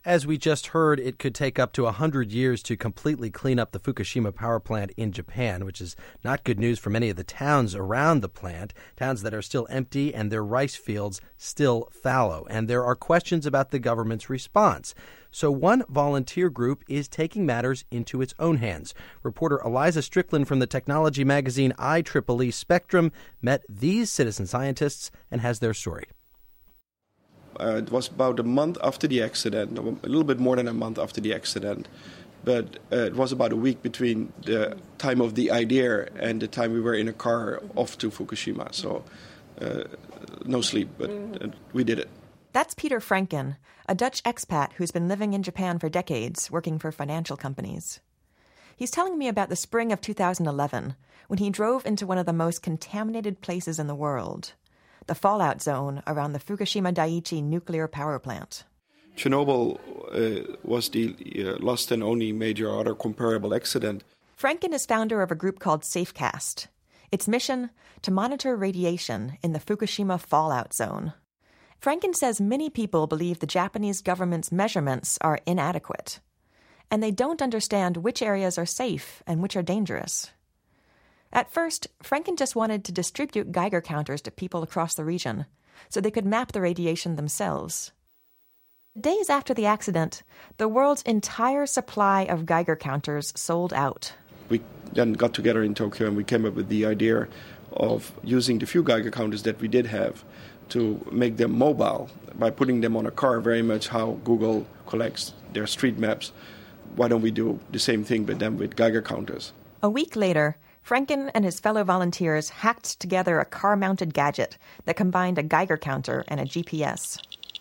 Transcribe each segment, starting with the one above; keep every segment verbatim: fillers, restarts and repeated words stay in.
As we just heard, it could take up to one hundred years to completely clean up the Fukushima power plant in Japan, which is not good news for many of the towns around the plant, towns that are still empty and their rice fields still fallow. And there are questions about the government's response. So one volunteer group is taking matters into its own hands. Reporter Eliza Strickland from the technology magazine I triple E Spectrum met these citizen scientists and has their story. Uh, it was about a month after the accident, a little bit more than a month after the accident. But uh, it was about a week between the time of the idea and the time we were in a car off to Fukushima. So uh, no sleep, but uh, we did it. That's Peter Franken, a Dutch expat who's been living in Japan for decades, working for financial companies. He's telling me about the spring of two thousand eleven, when he drove into one of the most contaminated places in the world, the fallout zone around the Fukushima Daiichi nuclear power plant. Chernobyl uh, was the uh, last and only major other comparable accident. Franken is founder of a group called Safecast. Its mission, to monitor radiation in the Fukushima fallout zone. Franken says many people believe the Japanese government's measurements are inadequate, and they don't understand which areas are safe and which are dangerous. At first, Franken just wanted to distribute Geiger counters to people across the region so they could map the radiation themselves. Days after the accident, the world's entire supply of Geiger counters sold out. We then got together in Tokyo and we came up with the idea of using the few Geiger counters that we did have to make them mobile by putting them on a car, very much how Google collects their street maps. Why don't we do the same thing but then with Geiger counters? A week later, Franken and his fellow volunteers hacked together a car-mounted gadget that combined a Geiger counter and a G P S.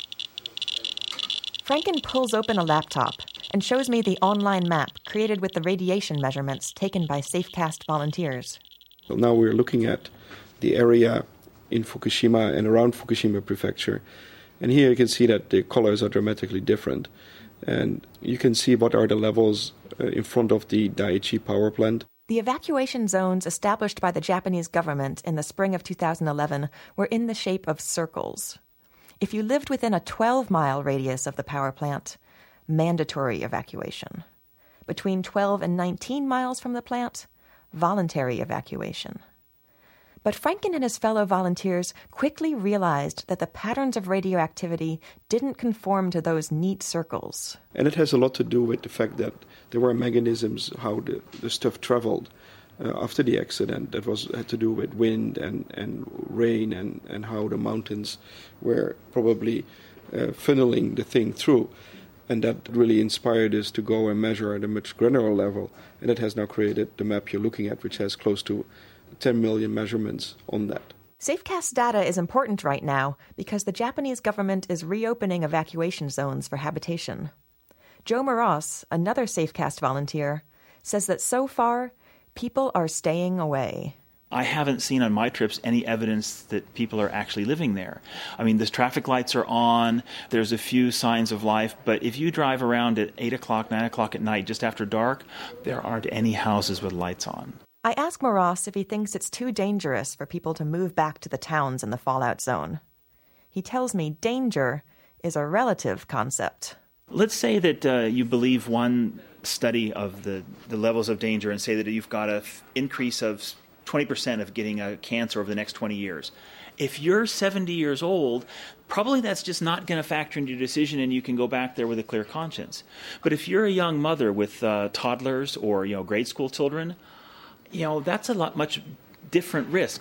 Franken pulls open a laptop and shows me the online map created with the radiation measurements taken by Safecast volunteers. Well, now we're looking at the area in Fukushima and around Fukushima Prefecture. And here you can see that the colors are dramatically different. And you can see what are the levels uh, in front of the Daiichi power plant. The evacuation zones established by the Japanese government in the spring of two thousand eleven were in the shape of circles. If you lived within a twelve-mile radius of the power plant, mandatory evacuation. Between twelve and nineteen miles from the plant, voluntary evacuation. But Franken and his fellow volunteers quickly realized that the patterns of radioactivity didn't conform to those neat circles. And it has a lot to do with the fact that there were mechanisms how the, the stuff traveled uh, after the accident. That was had to do with wind and, and rain and, and how the mountains were probably uh, funneling the thing through. And that really inspired us to go and measure at a much granular level. And it has now created the map you're looking at, which has close to ten million measurements on that. Safecast data is important right now because the Japanese government is reopening evacuation zones for habitation. Joe Moros, another Safecast volunteer, says that so far, people are staying away. I haven't seen on my trips any evidence that people are actually living there. I mean, the traffic lights are on, there's a few signs of life, but if you drive around at eight o'clock, nine o'clock at night, just after dark, there aren't any houses with lights on. I ask Moros if he thinks it's too dangerous for people to move back to the towns in the fallout zone. He tells me danger is a relative concept. Let's say that uh, you believe one study of the, the levels of danger and say that you've got an f- increase of twenty percent of getting a cancer over the next twenty years. If you're seventy years old, probably that's just not going to factor into your decision and you can go back there with a clear conscience. But if you're a young mother with uh, toddlers or, you know, grade school children, you know, that's a lot much different risk.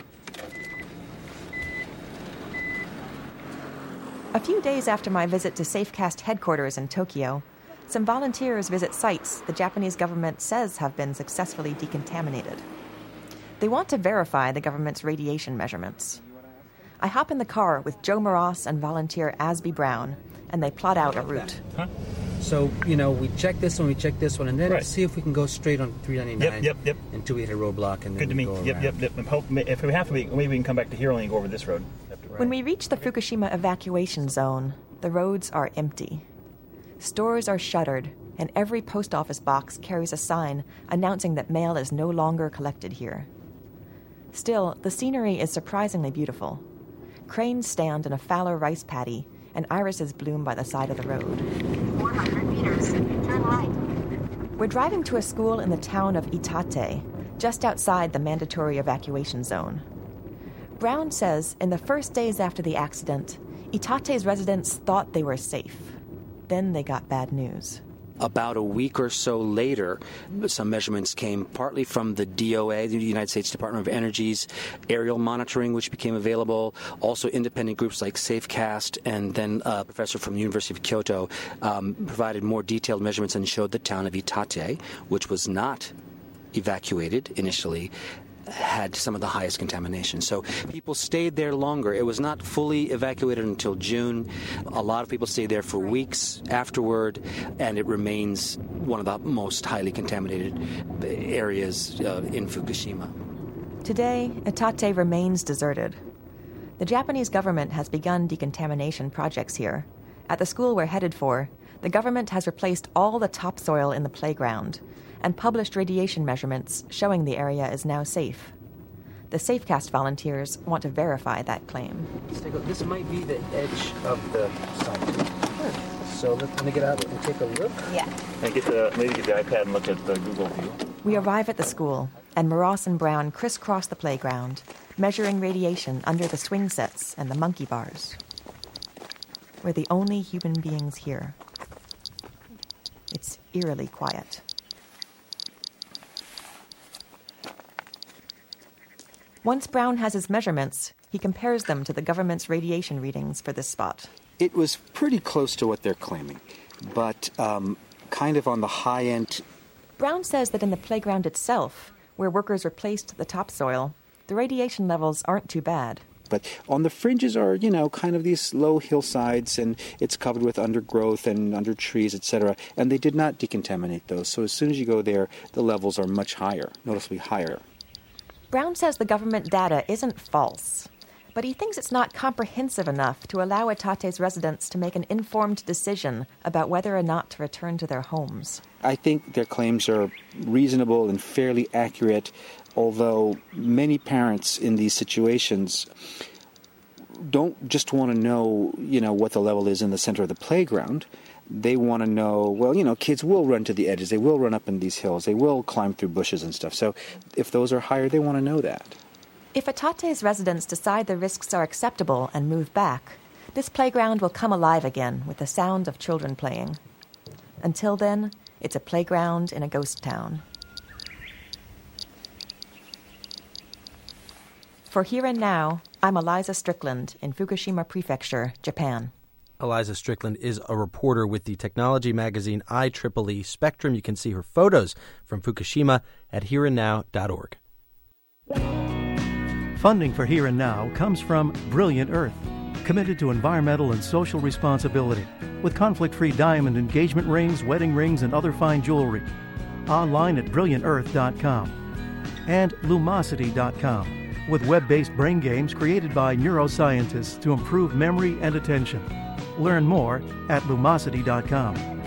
A few days after my visit to Safecast headquarters in Tokyo, some volunteers visit sites the Japanese government says have been successfully decontaminated. They want to verify the government's radiation measurements. I hop in the car with Joe Moros and volunteer Asby Brown, and they plot out a route. Huh? So, you know, we check this one, we check this one, and then right. see if we can go straight on three ninety-nine. Yep, yep, yep. Until we hit a roadblock, and then Good to we meet. go Yep, around. yep, yep. And hope, if we have to, be, maybe we can come back to here and go over this road. When we reach the Fukushima evacuation zone, the roads are empty. Stores are shuttered, and every post office box carries a sign announcing that mail is no longer collected here. Still, the scenery is surprisingly beautiful. Cranes stand in a fallow rice paddy, and irises bloom by the side of the road. We're driving to a school in the town of Itate, just outside the mandatory evacuation zone. Brown says in the first days after the accident, Itate's residents thought they were safe. Then they got bad news. About a week or so later, some measurements came partly from the D O A, the United States Department of Energy's aerial monitoring, which became available. Also, independent groups like SafeCast, and then a professor from the University of Kyoto um, provided more detailed measurements and showed the town of Itate, which was not evacuated initially, had some of the highest contamination. So people stayed there longer. It was not fully evacuated until June. A lot of people stayed there for weeks afterward, and it remains one of the most highly contaminated areas uh, in Fukushima. Today, Itate remains deserted. The Japanese government has begun decontamination projects here. At the school we're headed for, the government has replaced all the topsoil in the playground and published radiation measurements showing the area is now safe. The SafeCast volunteers want to verify that claim. This might be the edge of the site. So let me get out and take a look. Yeah. And get the, maybe get the iPad and look at the Google view. We arrive at the school, and Moross and Brown crisscross the playground, measuring radiation under the swing sets and the monkey bars. We're the only human beings here. It's eerily quiet. Once Brown has his measurements, he compares them to the government's radiation readings for this spot. It was pretty close to what they're claiming, but um, kind of on the high end. Brown says that in the playground itself, where workers replaced the topsoil, the radiation levels aren't too bad. But on the fringes are, you know, kind of these low hillsides, and it's covered with undergrowth and under trees, et cetera. And they did not decontaminate those. So as soon as you go there, the levels are much higher, noticeably higher. Brown says the government data isn't false, but he thinks it's not comprehensive enough to allow Itate's residents to make an informed decision about whether or not to return to their homes. I think their claims are reasonable and fairly accurate, although many parents in these situations don't just want to know, you know, what the level is in the center of the playground. They want to know, well, you know, kids will run to the edges. They will run up in these hills. They will climb through bushes and stuff. So if those are higher, they want to know that. If Itate's residents decide the risks are acceptable and move back, this playground will come alive again with the sound of children playing. Until then, it's a playground in a ghost town. For Here and Now, I'm Eliza Strickland in Fukushima Prefecture, Japan. Eliza Strickland is a reporter with the technology magazine I triple E Spectrum. You can see her photos from Fukushima at here and now dot org. Funding for Here and Now comes from Brilliant Earth, committed to environmental and social responsibility, with conflict-free diamond engagement rings, wedding rings, and other fine jewelry. Online at brilliant earth dot com. And Lumosity dot com, with web-based brain games created by neuroscientists to improve memory and attention. Learn more at lumosity dot com.